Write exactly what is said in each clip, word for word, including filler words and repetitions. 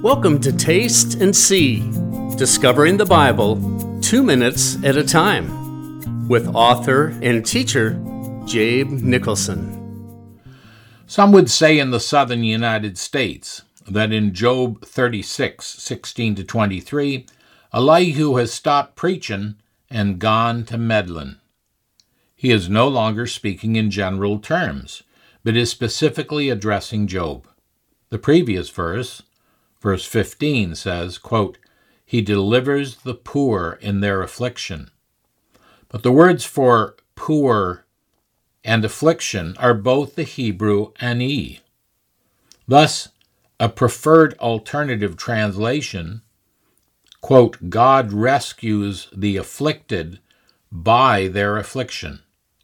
Welcome to Taste and See, Discovering the Bible two minutes at a time, with author and teacher Jabe Nicholson. Some would say in the southern United States that in Job thirty-six, sixteen to twenty-three, Elihu has stopped preaching and gone to meddling. He is no longer speaking in general terms, but is specifically addressing Job. The previous verse, verse fifteen, says, quote, "He delivers the poor in their affliction." But the words for poor and affliction are both the Hebrew ani. Thus, a preferred alternative translation, quote, "God rescues the afflicted by their affliction."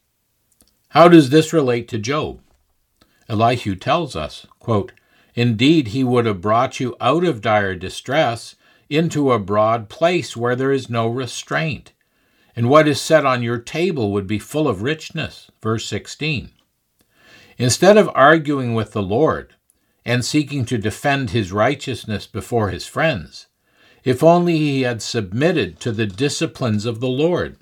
How does this relate to Job? Elihu tells us, quote, "Indeed, he would have brought you out of dire distress into a broad place where there is no restraint, and what is set on your table would be full of richness." Verse sixteen. Instead of arguing with the Lord and seeking to defend his righteousness before his friends, if only he had submitted to the disciplines of the Lord.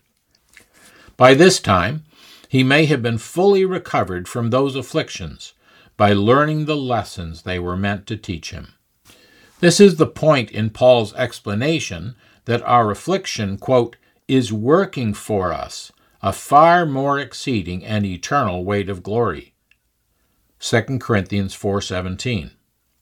By this time, he may have been fully recovered from those afflictions by learning the lessons they were meant to teach him. This is the point in Paul's explanation that our affliction, quote, "is working for us a far more exceeding and eternal weight of glory." Second Corinthians four seventeen.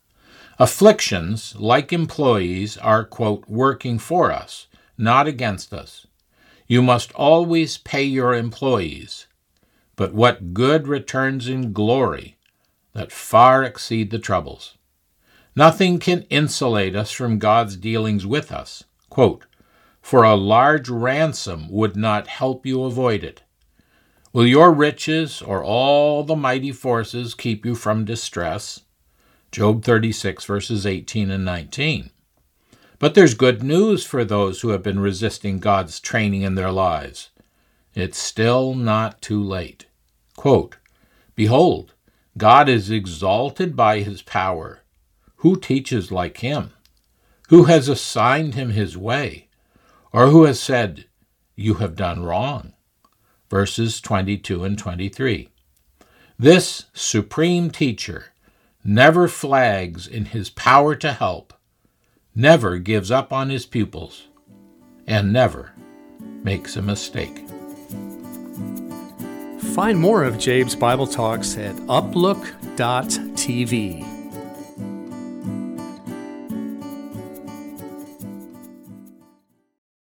Afflictions, like employees, are, quote, "working for us, not against us. You must always pay your employees, but what good returns in glory that far exceed the troubles. Nothing can insulate us from God's dealings with us, quote, "for a large ransom would not help you avoid it. Will your riches or all the mighty forces keep you from distress?" Job thirty-six, verses eighteen and nineteen. But there's good news for those who have been resisting God's training in their lives. It's still not too late. Quote, "Behold, God is exalted by his power. Who teaches like him? Who has assigned him his way? Or who has said, 'You have done wrong'?" Verses twenty-two and twenty-three. This supreme teacher never flags in his power to help, never gives up on his pupils, and never makes a mistake. Find more of Jabe's Bible Talks at uplook dot t v.